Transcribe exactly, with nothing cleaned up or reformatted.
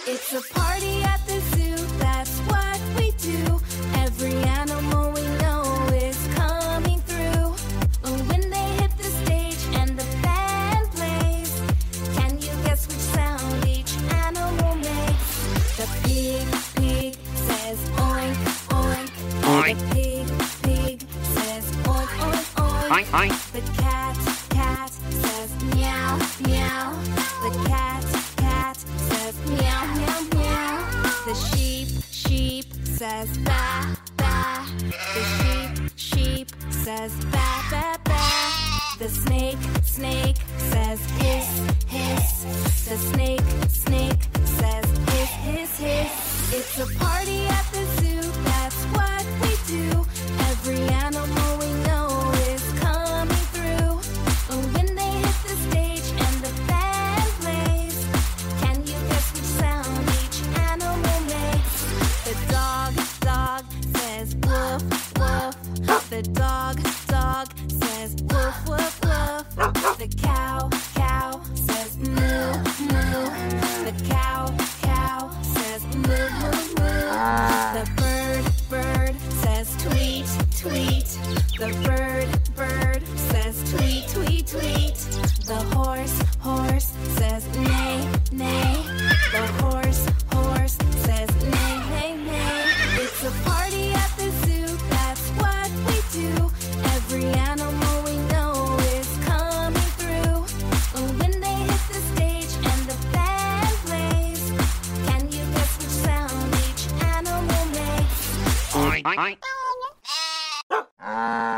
It's a party at the zoo, that's what we do. Every animal we know is coming through. When they hit the stage and the band plays, can you guess which sound each animal makes? The pig, pig says oink, oink. Oink. The pig, pig says oink, oink, oink. Oink, oink. The cat, cat says meow, meow. The cat, cat says meow, meow, meow. The sheep, sheep says ba, ba. The sheep, sheep says ba, ba, ba. The snake, snake says hiss, hiss. The snake, snake says hiss, hiss, hiss. It's a party at the zoo, that's what we do. Every animal we know is coming through. When they hit the stage and the band plays, can you guess which sound each animal makes? The dog, dog says woof, woof. The dog, dog says woof, woof, woof. The cow, cow says moo, moo. The cow, cow says moo, moo, moo. The bird, bird says tweet, tweet. The bird, bird says tweet, tweet, tweet. The horse, horse says neigh, neigh. The horse, horse says neigh, neigh, neigh. It's a party at the zoo, that's what we do. Every animal we know is coming through. When they hit the stage and the band plays, can you guess which sound each animal makes? Oink, oink.